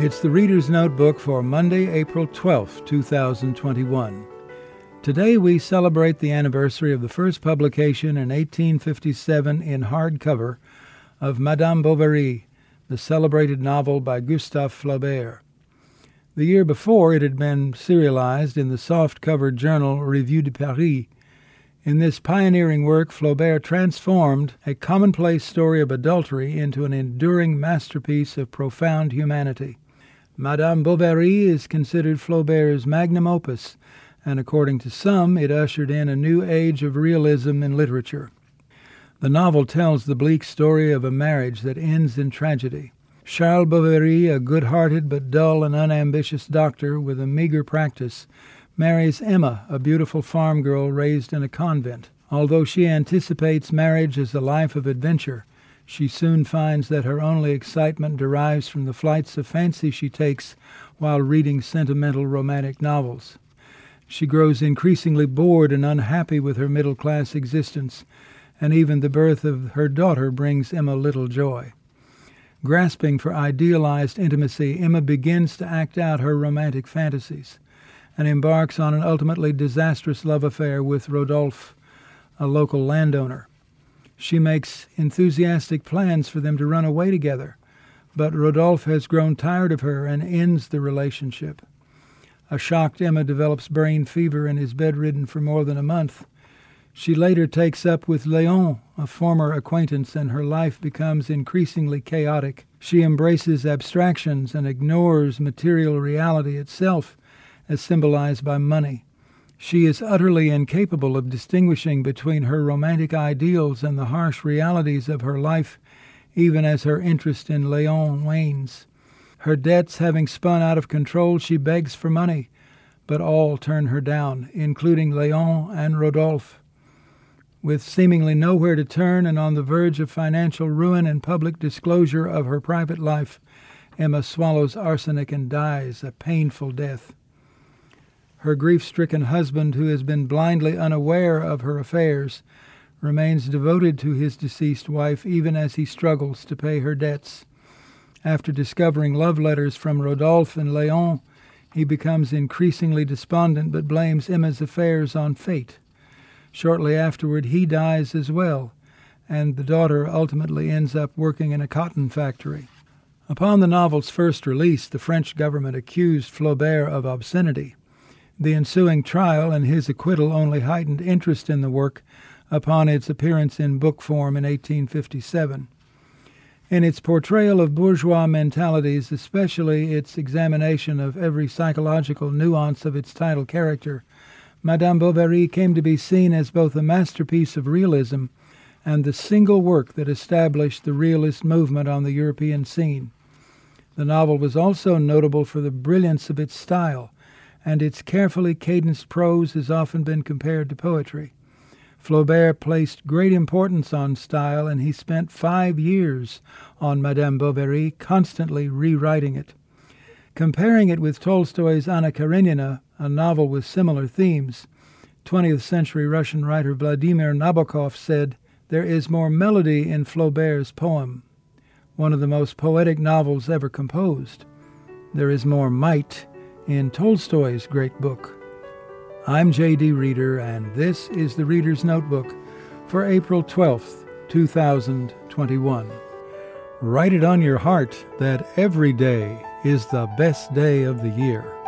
It's the Reader's Notebook for Monday, April 12, 2021. Today we celebrate the anniversary of the first publication in 1857 in hardcover of Madame Bovary, the celebrated novel by Gustave Flaubert. The year before, it had been serialized in the soft-covered journal Revue de Paris. In this pioneering work, Flaubert transformed a commonplace story of adultery into an enduring masterpiece of profound humanity. Madame Bovary is considered Flaubert's magnum opus, and according to some, it ushered in a new age of realism in literature. The novel tells the bleak story of a marriage that ends in tragedy. Charles Bovary, a good-hearted but dull and unambitious doctor with a meager practice, marries Emma, a beautiful farm girl raised in a convent. Although she anticipates marriage as a life of adventure, she soon finds that her only excitement derives from the flights of fancy she takes while reading sentimental romantic novels. She grows increasingly bored and unhappy with her middle-class existence, and even the birth of her daughter brings Emma little joy. Grasping for idealized intimacy, Emma begins to act out her romantic fantasies and embarks on an ultimately disastrous love affair with Rodolphe, a local landowner. She makes enthusiastic plans for them to run away together, but Rodolphe has grown tired of her and ends the relationship. A shocked Emma develops brain fever and is bedridden for more than a month. She later takes up with Léon, a former acquaintance, and her life becomes increasingly chaotic. She embraces abstractions and ignores material reality itself, as symbolized by money. She is utterly incapable of distinguishing between her romantic ideals and the harsh realities of her life, even as her interest in Léon wanes. Her debts having spun out of control, she begs for money, but all turn her down, including Léon and Rodolphe. With seemingly nowhere to turn and on the verge of financial ruin and public disclosure of her private life, Emma swallows arsenic and dies a painful death. Her grief-stricken husband, who has been blindly unaware of her affairs, remains devoted to his deceased wife even as he struggles to pay her debts. After discovering love letters from Rodolphe and Léon, he becomes increasingly despondent but blames Emma's affairs on fate. Shortly afterward, he dies as well, and the daughter ultimately ends up working in a cotton factory. Upon the novel's first release, the French government accused Flaubert of obscenity. The ensuing trial and his acquittal only heightened interest in the work upon its appearance in book form in 1857. In its portrayal of bourgeois mentalities, especially its examination of every psychological nuance of its title character, Madame Bovary came to be seen as both a masterpiece of realism and the single work that established the realist movement on the European scene. The novel was also notable for the brilliance of its style, and its carefully cadenced prose has often been compared to poetry. Flaubert placed great importance on style, and he spent 5 years on Madame Bovary, constantly rewriting it. Comparing it with Tolstoy's Anna Karenina, a novel with similar themes, 20th century Russian writer Vladimir Nabokov said, "There is more melody in Flaubert's poem, one of the most poetic novels ever composed. There is more might in Tolstoy's great book." I'm J.D. Reader, and this is the Reader's Notebook for April 12th, 2021. Write it on your heart that every day is the best day of the year.